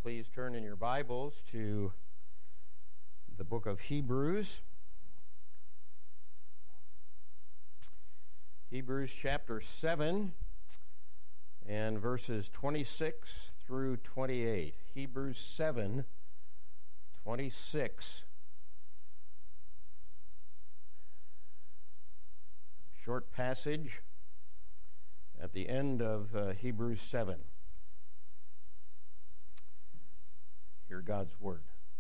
please turn in your Bibles to the book of Hebrews. Hebrews chapter 7 and verses 26 through 28. Hebrews 7, 26. Short passage at the end of Hebrews 7. Hear God's word.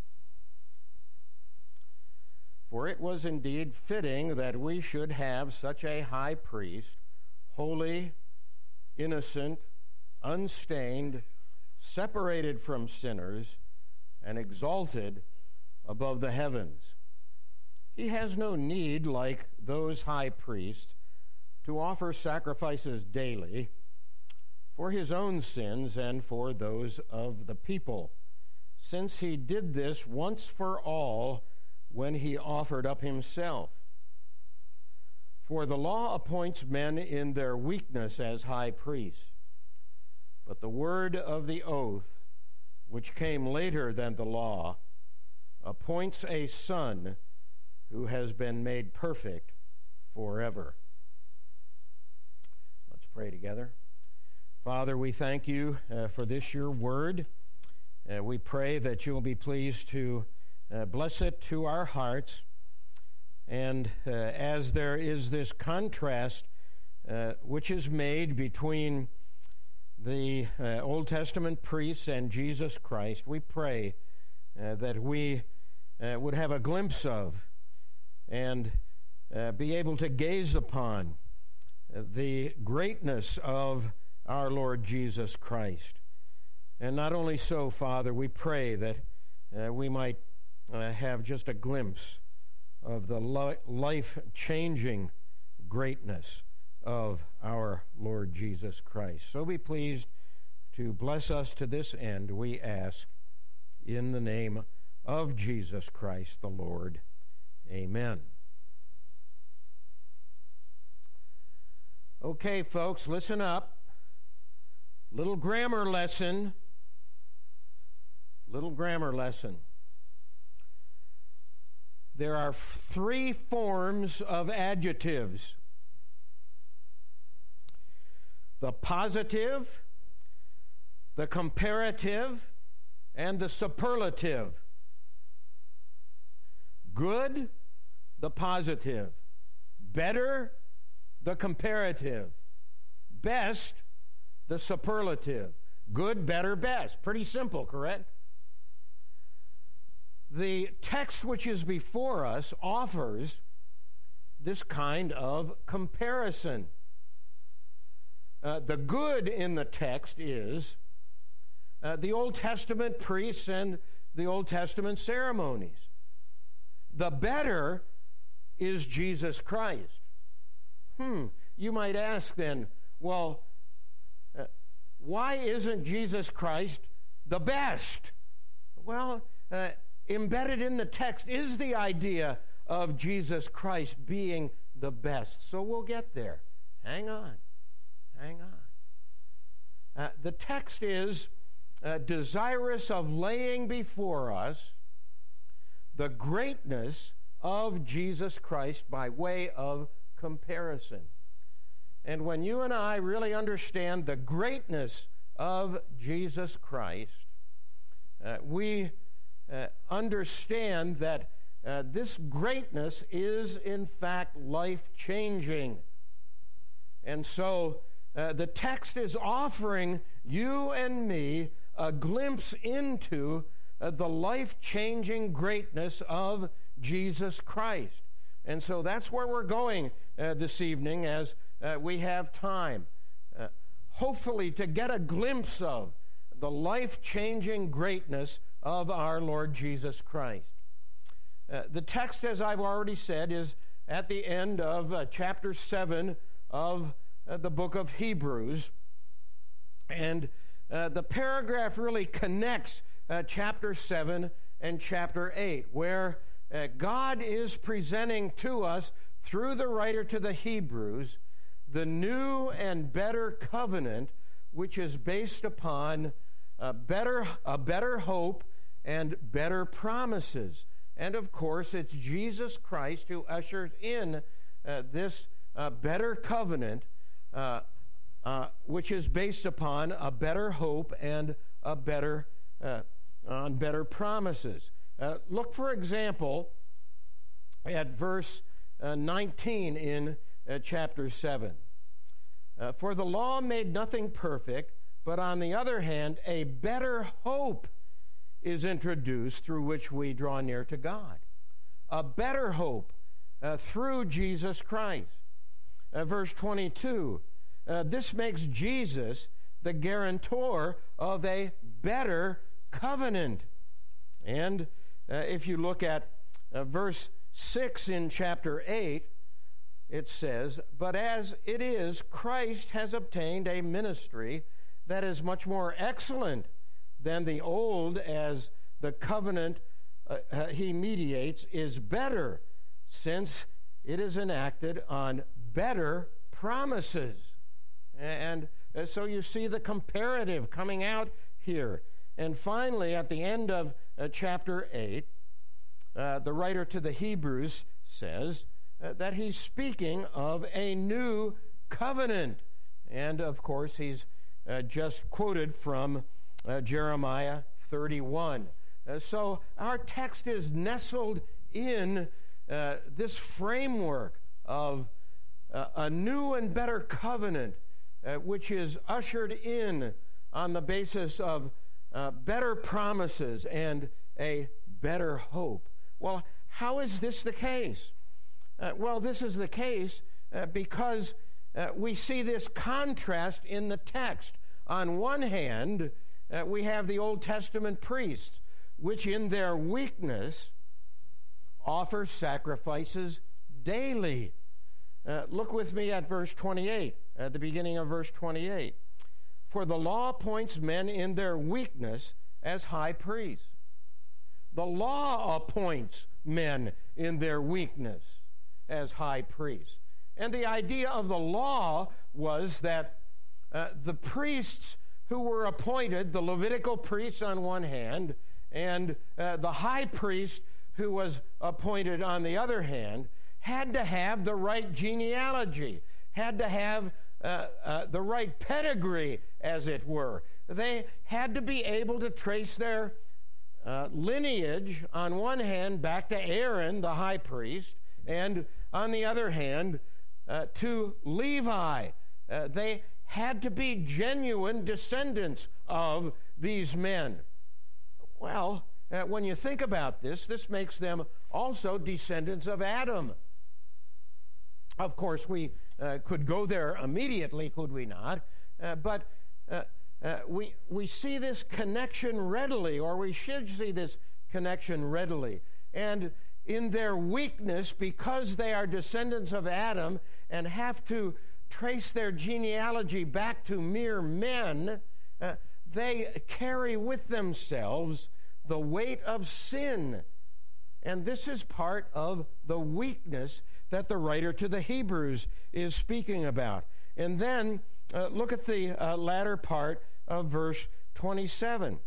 For it was indeed fitting that we should have such a high priest, holy, innocent, unstained, separated from sinners, and exalted above the heavens. He has no need, like those high priests, to offer sacrifices daily for his own sins and for those of the people, since he did this once for all when he offered up himself. For the law appoints men in their weakness as high priests, but the word of the oath, which came later than the law, appoints a son who has been made perfect forever. Let's pray together. Father, we thank you for this, your word. We pray that you'll be pleased to bless it to our hearts. And as there is this contrast which is made between the Old Testament priests and Jesus Christ, we pray that we would have a glimpse of and be able to gaze upon the greatness of our Lord Jesus Christ. And not only so, Father, we pray that we might have just a glimpse of the life-changing greatness of our Lord Jesus Christ. So be pleased to bless us to this end, we ask, in the name of Jesus Christ the Lord. Amen. Okay, folks, listen up. Little grammar lesson. There are three forms of adjectives: the positive, the comparative, and the superlative. Good, the positive. Better, the comparative. Best, the superlative. Good, better, best. Pretty simple, correct? The text which is before us offers this kind of comparison. The good in the text is the Old Testament priests and the Old Testament ceremonies. The better is Jesus Christ. You might ask then, well, why isn't Jesus Christ the best? Well, embedded in the text is the idea of Jesus Christ being the best. So we'll get there. Hang on. The text is desirous of laying before us the greatness of Jesus Christ by way of comparison. And when you and I really understand the greatness of Jesus Christ, we understand that this greatness is in fact life-changing. And so the text is offering you and me a glimpse into the life-changing greatness of Jesus Christ. And so that's where we're going this evening as we have time, hopefully to get a glimpse of the life-changing greatness of our Lord Jesus Christ. The text, as I've already said, is at the end of chapter 7 of the book of Hebrews. And the paragraph really connects chapter 7 and chapter 8, where God is presenting to us, through the writer to the Hebrews, the new and better covenant, which is based upon a better hope and better promises. And of course, it's Jesus Christ who ushers in this better covenant, which is based upon a better hope and a better promises. Look, for example, at verse 19 in chapter 7. For the law made nothing perfect, but on the other hand, a better hope is introduced through which we draw near to God. A better hope through Jesus Christ. Verse 22, this makes Jesus the guarantor of a better covenant. And if you look at verse 6 in chapter 8, it says, but as it is, Christ has obtained a ministry that is much more excellent than the old, as the covenant he mediates is better, since it is enacted on better promises. And so you see the comparative coming out here. And finally, at the end of chapter 8, the writer to the Hebrews says that he's speaking of a new covenant. And, of course, he's just quoted from Jeremiah 31. So our text is nestled in this framework of a new and better covenant, which is ushered in on the basis of better promises and a better hope. Well, how is this the case? Well, this is the case because we see this contrast in the text. On one hand, we have the Old Testament priests, which in their weakness offer sacrifices daily. Look with me at verse 28, at the beginning of verse 28. For the law appoints men in their weakness as high priests. The law appoints men in their weakness as high priests. And the idea of the law was that the priests who were appointed, the Levitical priests on one hand, and the high priest who was appointed on the other hand, had to have the right genealogy, had to have the right pedigree, as it were. They had to be able to trace their lineage, on one hand, back to Aaron, the high priest, and on the other hand, to Levi. They had to be genuine descendants of these men. Well, when you think about this, this makes them also descendants of Adam. Of course, we could go there immediately, could we not? But we see this connection readily, or we should see this connection readily. And in their weakness, because they are descendants of Adam and have to trace their genealogy back to mere men, they carry with themselves the weight of sin. And this is part of the weakness that the writer to the Hebrews is speaking about. And then look at the latter part of verse 27.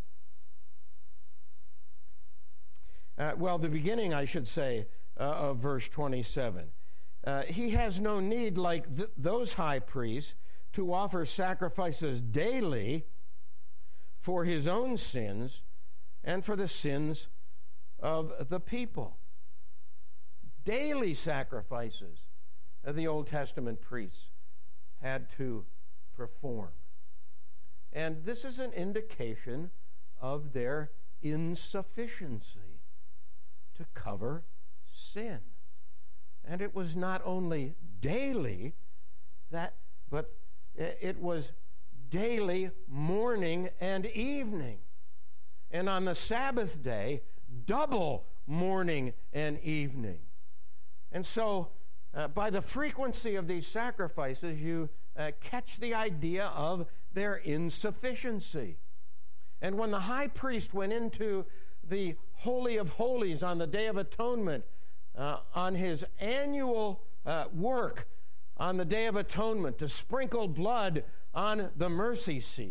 The beginning, I should say, of verse 27. He has no need, like those high priests, to offer sacrifices daily for his own sins and for the sins of the people. Daily sacrifices the Old Testament priests had to perform. And this is an indication of their insufficiency to cover sin. And it was not only daily, but it was daily, morning and evening. And on the Sabbath day, double morning and evening. And so, by the frequency of these sacrifices, you catch the idea of their insufficiency. And when the high priest went into the Holy of Holies on the Day of Atonement, on his annual work on the Day of Atonement to sprinkle blood on the mercy seat,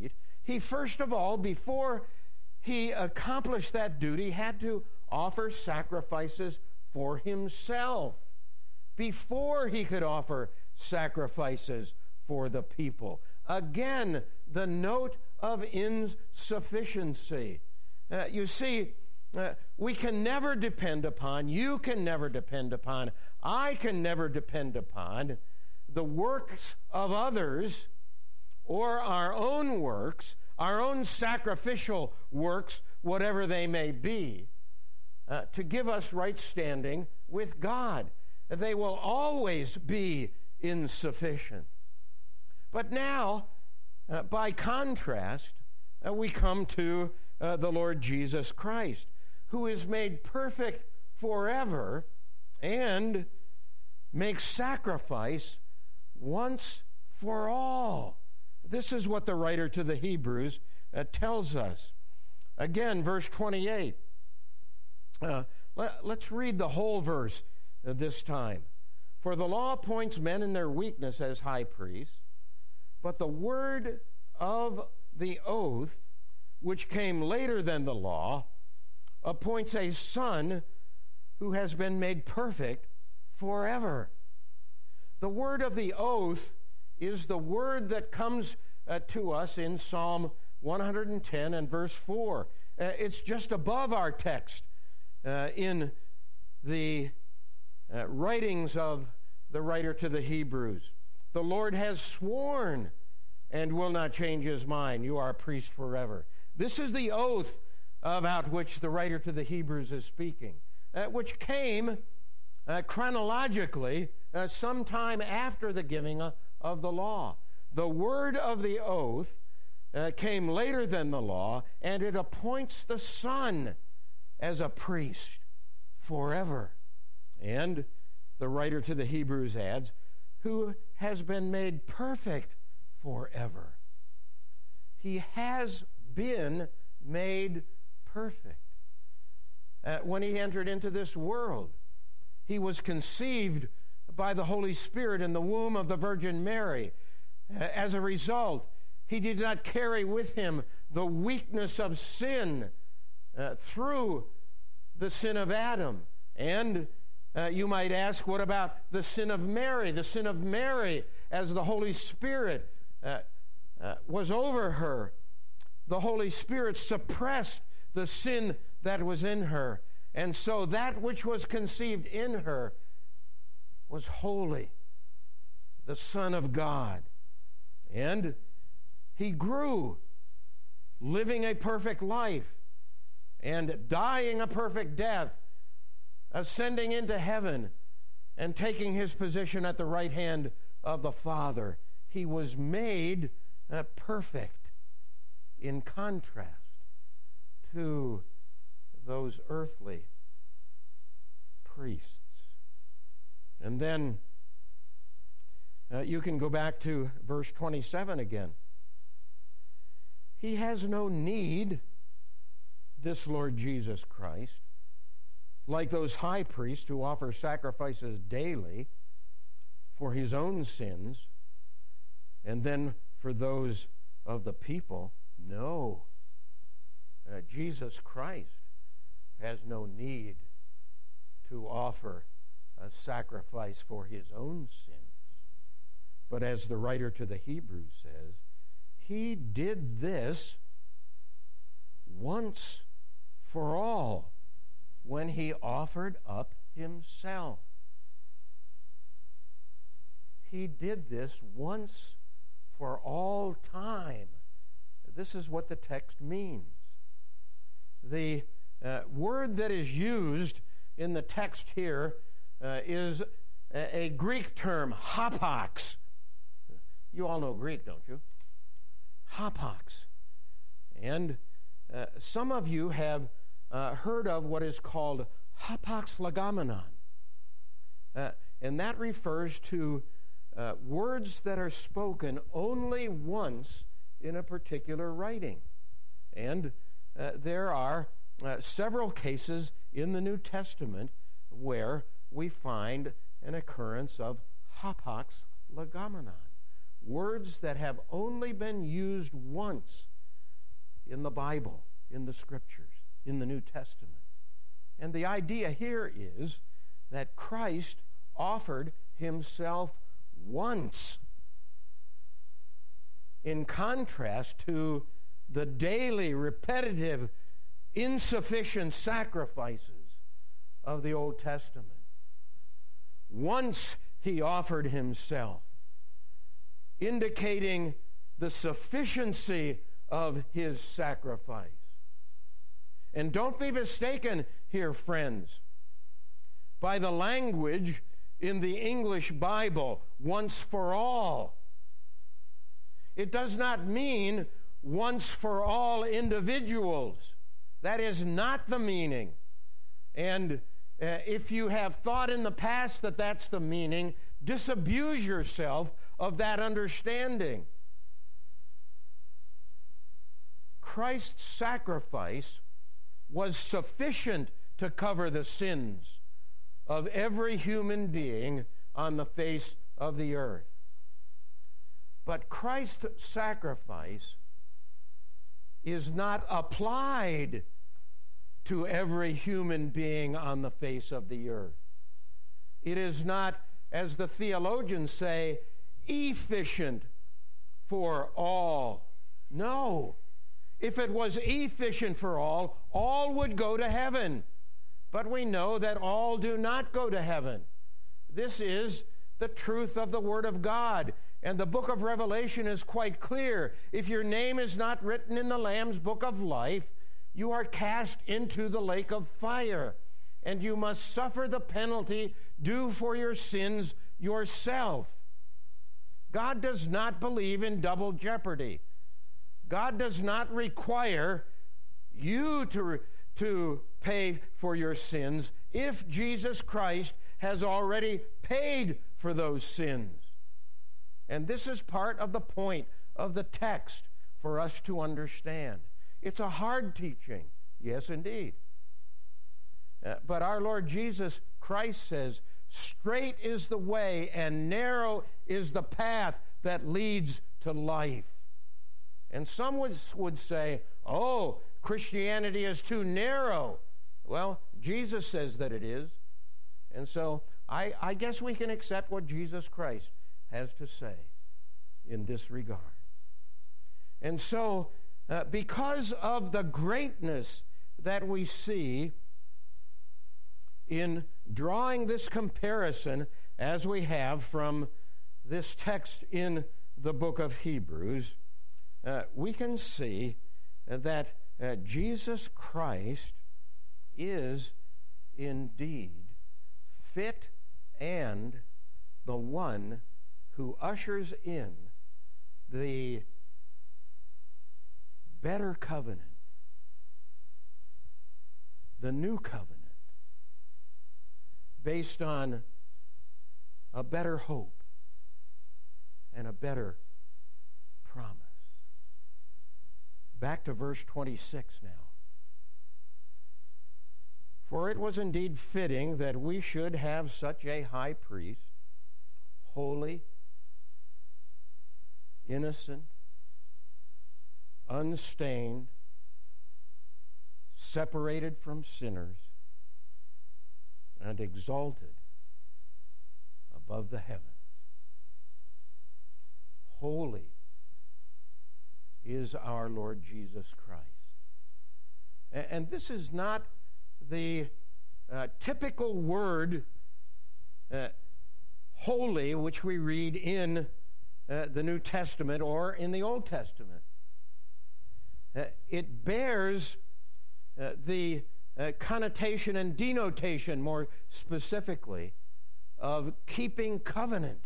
he first of all, before he accomplished that duty, had to offer sacrifices for himself before he could offer sacrifices for the people. Again, the note of insufficiency. You see, we can never depend upon, you can never depend upon, I can never depend upon the works of others or our own works, our own sacrificial works, whatever they may be, to give us right standing with God. They will always be insufficient. But now, by contrast, we come to the Lord Jesus Christ, who is made perfect forever and makes sacrifice once for all. This is what the writer to the Hebrews tells us. Again, verse 28. Let's read the whole verse this time. For the law appoints men in their weakness as high priests, but the word of the oath, which came later than the law, appoints a son who has been made perfect forever. The word of the oath is the word that comes to us in Psalm 110 and verse 4. It's just above our text in the writings of the writer to the Hebrews. The Lord has sworn and will not change his mind. You are a priest forever. This is the oath about which the writer to the Hebrews is speaking, which came chronologically sometime after the giving of the law. The word of the oath came later than the law, and it appoints the Son as a priest forever. And the writer to the Hebrews adds, who has been made perfect forever. He has been made perfect. When he entered into this world, he was conceived by the Holy Spirit in the womb of the Virgin Mary. As a result, he did not carry with him the weakness of sin through the sin of Adam. And you might ask, what about the sin of Mary? The sin of Mary, as the Holy Spirit was over her, the Holy Spirit suppressed the sin that was in her. And so that which was conceived in her was holy, the Son of God. And he grew, living a perfect life and dying a perfect death, ascending into heaven and taking his position at the right hand of the Father. He was made perfect in contrast to those earthly priests. And then you can go back to verse 27 again. He has no need, this Lord Jesus Christ, like those high priests who offer sacrifices daily for his own sins and then for those of the people. No. Jesus Christ has no need to offer a sacrifice for his own sins. But as the writer to the Hebrews says, he did this once for all when he offered up himself. He did this once for all time. This is what the text means. The word that is used in the text here is a Greek term, hapax. You all know Greek, don't you? Hapax. And some of you have heard of what is called hapax legomenon. And that refers to words that are spoken only once in a particular writing. And there are several cases in the New Testament where we find an occurrence of hapax legomenon. Words that have only been used once in the Bible, in the Scriptures, in the New Testament. And the idea here is that Christ offered himself once, in contrast to the daily, repetitive, insufficient sacrifices of the Old Testament. Once he offered himself, indicating the sufficiency of his sacrifice. And don't be mistaken here, friends, by the language in the English Bible, once for all. It does not mean once for all individuals. That is not the meaning. And if you have thought in the past that that's the meaning, disabuse yourself of that understanding. Christ's sacrifice was sufficient to cover the sins of every human being on the face of the earth. But Christ's sacrifice is not applied to every human being on the face of the earth. It is not, as the theologians say, efficient for all. No. If it was efficient for all would go to heaven. But we know that all do not go to heaven. This is the truth of the Word of God. And the book of Revelation is quite clear. If your name is not written in the Lamb's book of life, you are cast into the lake of fire, and you must suffer the penalty due for your sins yourself. God does not believe in double jeopardy. God does not require you to pay for your sins if Jesus Christ has already paid for those sins. And this is part of the point of the text for us to understand. It's a hard teaching, yes, indeed. But our Lord Jesus Christ says, straight is the way and narrow is the path that leads to life. And some would say, oh, Christianity is too narrow. Well, Jesus says that it is. And so I guess we can accept what Jesus Christ has to say in this regard. And so, because of the greatness that we see in drawing this comparison, as we have from this text in the book of Hebrews, we can see that Jesus Christ is indeed fit and the one who ushers in the better covenant, the new covenant, based on a better hope and a better promise. Back to verse 26 now. For it was indeed fitting that we should have such a high priest, holy, innocent, unstained, separated from sinners, and exalted above the heavens. Holy is our Lord Jesus Christ. And this is not the typical word holy which we read in the New Testament or in the Old Testament. It bears the connotation and denotation, more specifically, of keeping covenant.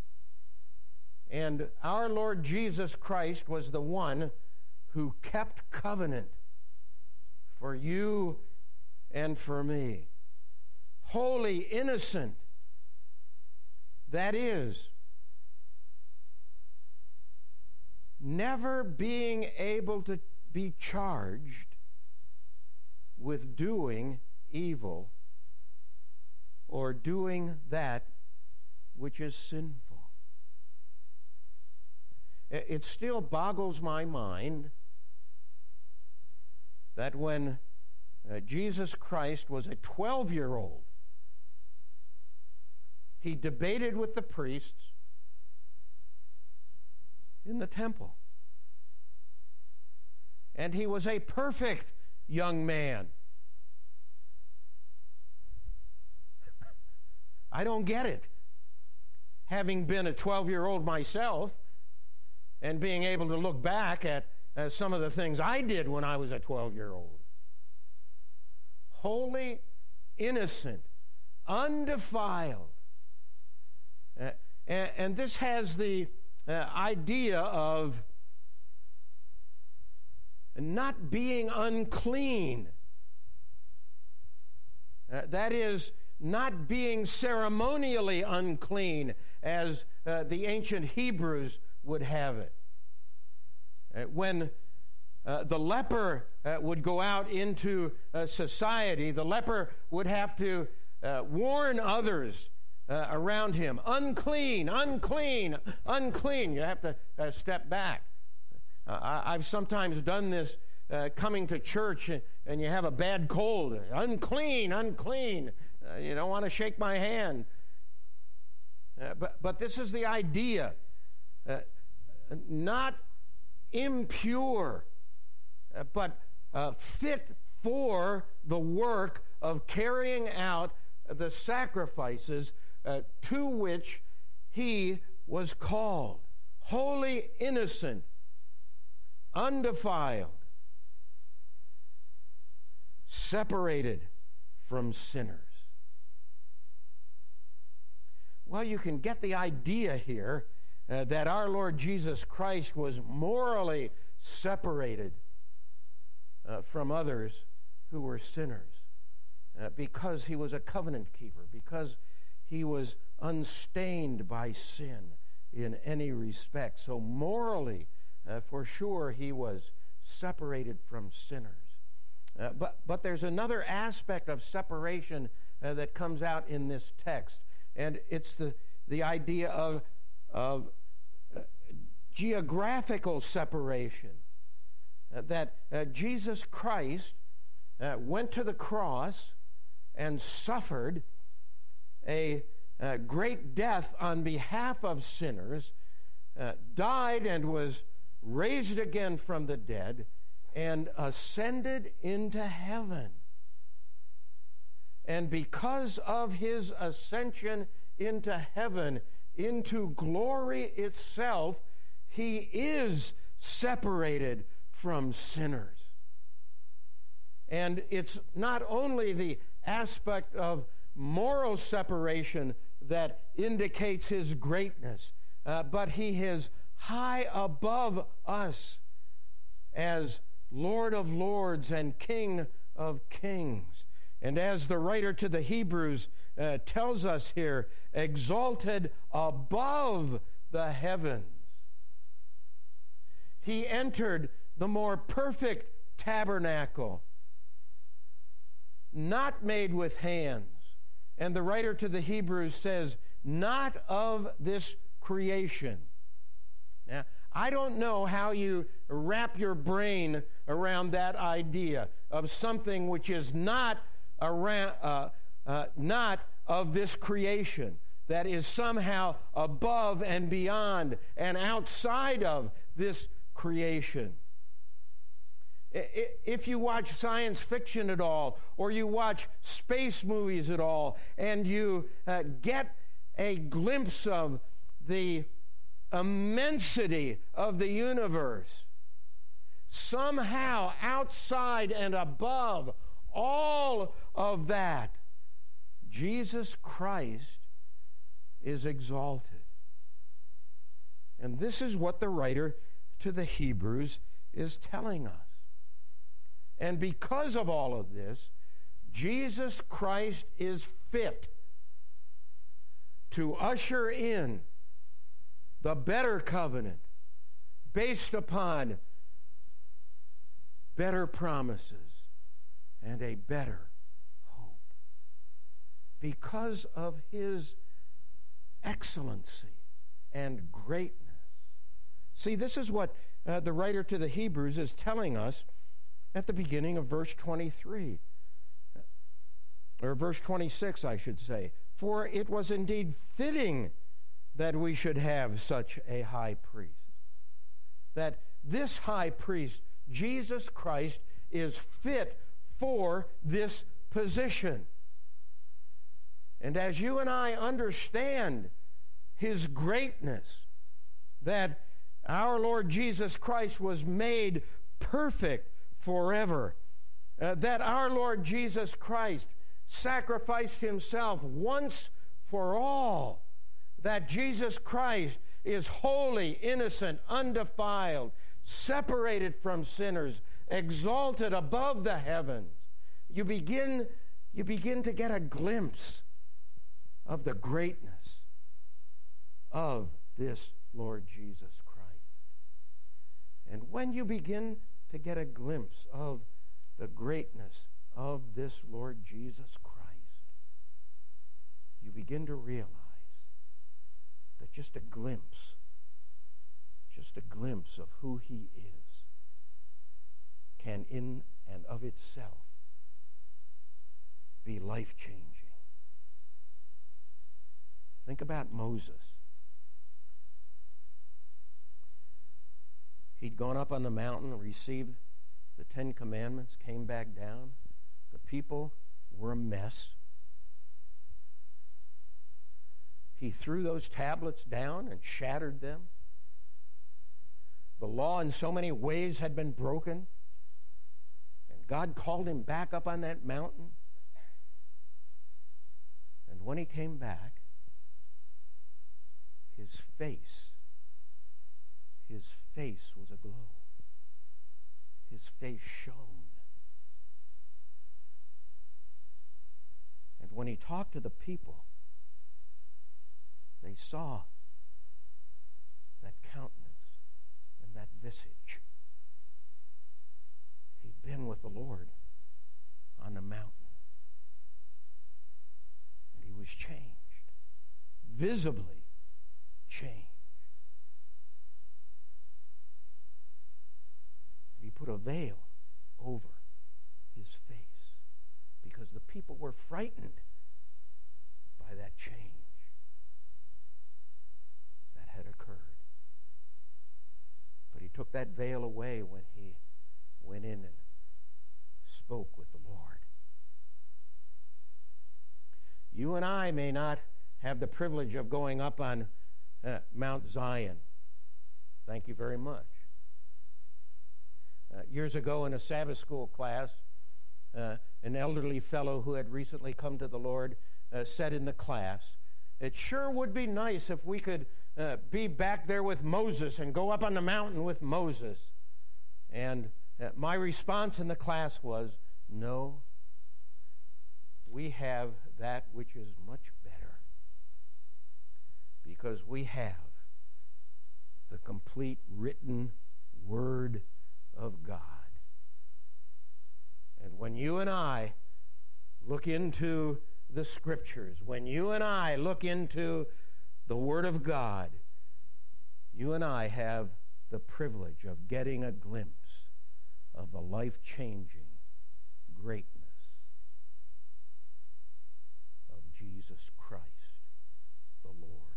And our Lord Jesus Christ was the one who kept covenant for you and for me. Holy, innocent, that is, never being able to be charged with doing evil or doing that which is sinful. It still boggles my mind that when Jesus Christ was a 12-year-old, he debated with the priests in the temple. And he was a perfect young man. I don't get it. Having been a 12-year-old myself and being able to look back at some of the things I did when I was a 12-year-old. Holy, innocent, undefiled. And this has the idea of not being unclean. That is, not being ceremonially unclean, as the ancient Hebrews would have it. When the leper would go out into society, the leper would have to warn others around him, unclean, unclean, unclean. You have to step back. I've sometimes done this coming to church, and you have a bad cold. Unclean, unclean. You don't want to shake my hand. But this is the idea. Not impure, but fit for the work of carrying out the sacrifices to which he was called. Holy, innocent, undefiled, separated from sinners. Well, you can get the idea here that our Lord Jesus Christ was morally separated from others who were sinners because he was a covenant keeper, because he was unstained by sin in any respect. So morally, for sure, he was separated from sinners. But there's another aspect of separation that comes out in this text, and it's the idea of geographical separation. That Jesus Christ went to the cross and suffered a great death on behalf of sinners, died and was raised again from the dead, and ascended into heaven. And because of his ascension into heaven, into glory itself, he is separated from sinners. And it's not only the aspect of moral separation that indicates his greatness, but he is high above us as Lord of Lords and King of Kings. And as the writer to the Hebrews tells us here, exalted above the heavens. He entered the more perfect tabernacle, not made with hands. And the writer to the Hebrews says, not of this creation. Now, I don't know how you wrap your brain around that idea of something which is not of this creation, that is somehow above and beyond and outside of this creation. If you watch science fiction at all, or you watch space movies at all, and you get a glimpse of the immensity of the universe, somehow outside and above all of that, Jesus Christ is exalted. And this is what the writer to the Hebrews is telling us. And because of all of this, Jesus Christ is fit to usher in the better covenant based upon better promises and a better hope. Because of his excellency and greatness. See, this is what the writer to the Hebrews is telling us at the beginning of verse 23. Or verse 26, I should say. For it was indeed fitting that we should have such a high priest. That this high priest, Jesus Christ, is fit for this position. And as you and I understand his greatness, that our Lord Jesus Christ was made perfect forever, that our Lord Jesus Christ sacrificed himself once for all, that Jesus Christ is holy, innocent, undefiled, separated from sinners, exalted above the heavens. You begin to get a glimpse of the greatness of this Lord Jesus Christ. And when you begin to get a glimpse of the greatness of this Lord Jesus Christ, you begin to realize that just a glimpse of who he is can in and of itself be life-changing. Think about Moses. He'd gone up on the mountain, received the 10 Commandments, came back down. The people were a mess. He threw those tablets down and shattered them. The law in so many ways had been broken. And God called him back up on that mountain. And when he came back, his face was aglow. His face shone. And when he talked to the people, they saw that countenance and that visage. He'd been with the Lord on the mountain. And he was changed, visibly changed. And he put a veil over his face because the people were frightened by that change that had occurred. But he took that veil away when he went in and spoke with the Lord. You and I may not have the privilege of going up on Mount Zion. Thank you very much. Years ago in a Sabbath school class, an elderly fellow who had recently come to the Lord said in the class, it sure would be nice if we could be back there with Moses and go up on the mountain with Moses. And my response in the class was, no, we have that which is much better, because we have the complete written Word of God. And when you and I look into the Scriptures, when you and I look into the Word of God, you and I have the privilege of getting a glimpse of the life-changing greatness of Jesus Christ, the Lord.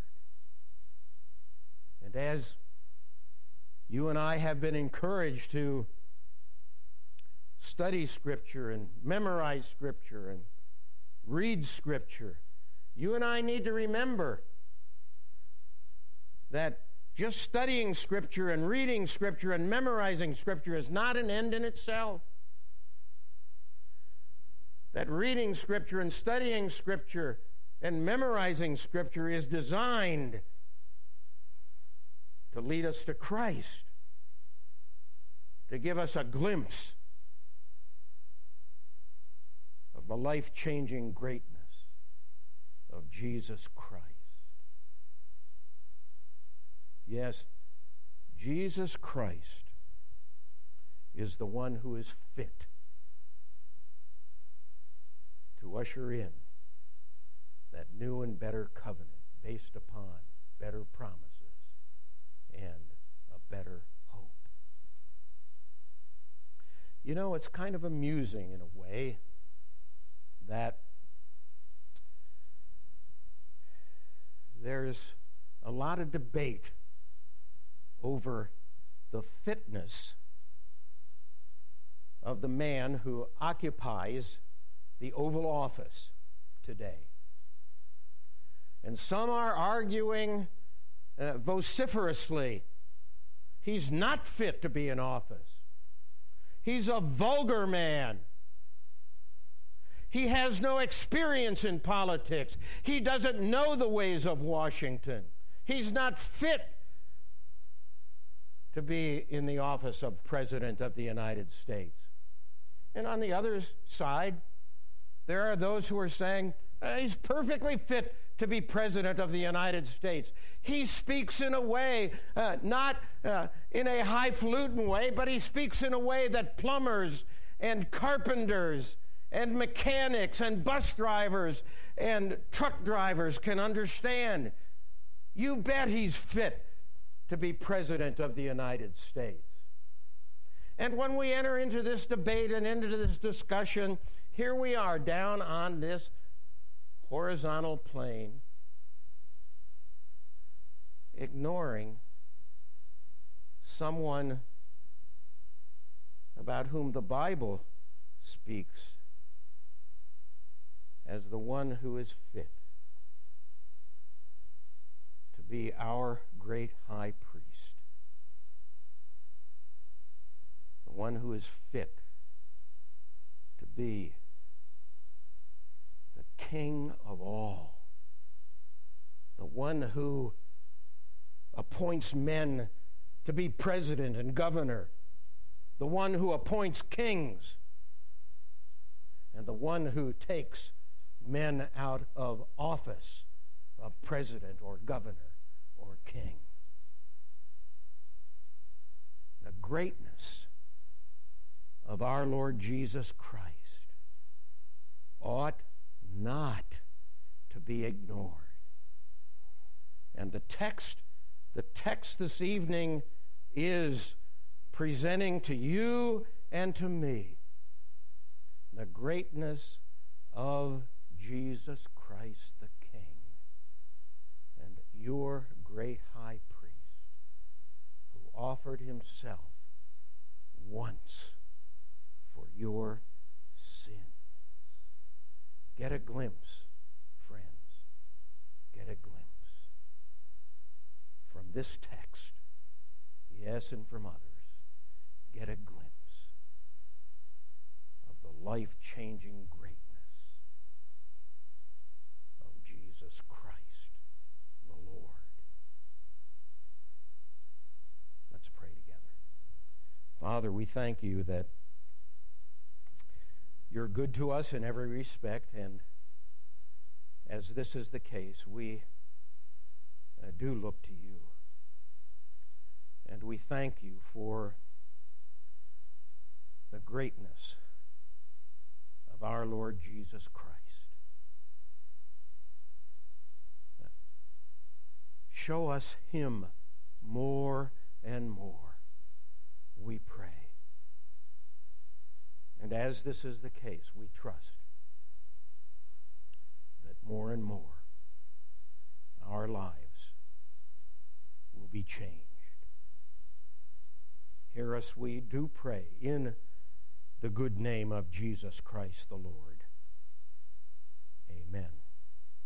And as you and I have been encouraged to study Scripture and memorize Scripture and read Scripture, you and I need to remember that just studying Scripture and reading Scripture and memorizing Scripture is not an end in itself. That reading Scripture and studying Scripture and memorizing Scripture is designed to lead us to Christ, to give us a glimpse of the life-changing greatness of Jesus Christ. Yes, Jesus Christ is the one who is fit to usher in that new and better covenant based upon better promises and a better hope. You know, it's kind of amusing in a way that there's a lot of debate over the fitness of the man who occupies the Oval Office today. And some are arguing vociferously, he's not fit to be in office. He's a vulgar man. He has no experience in politics. He doesn't know the ways of Washington. He's not fit to be in the office of President of the United States. And on the other side, there are those who are saying, he's perfectly fit to be President of the United States. He speaks in a way, not in a highfalutin way, but he speaks in a way that plumbers and carpenters and mechanics and bus drivers and truck drivers can understand. You bet he's fit to be President of the United States. And when we enter into this debate and into this discussion, here we are down on this horizontal plane, ignoring someone about whom the Bible speaks as the one who is fit to be our great high priest, the one who is fit to be the King of all, the one who appoints men to be president and governor, the one who appoints kings, and the one who takes men out of office of president or governor or king. The greatness of our Lord Jesus Christ ought not to be ignored. And the text this evening is presenting to you and to me the greatness of Jesus Christ the King and your great high priest who offered himself once for your sins. Get a glimpse, friends. Get a glimpse from this text, yes, and from others. Get a glimpse of the life-changing greatness of Jesus Christ, the Lord. Let's pray together. Father, we thank you that you're good to us in every respect, and as this is the case, we do look to you. And we thank you for the greatness of our Lord Jesus Christ. Show us him more and more, we pray. And as this is the case, we trust that more and more our lives will be changed. Hear us, we do pray, in the good name of Jesus Christ the Lord.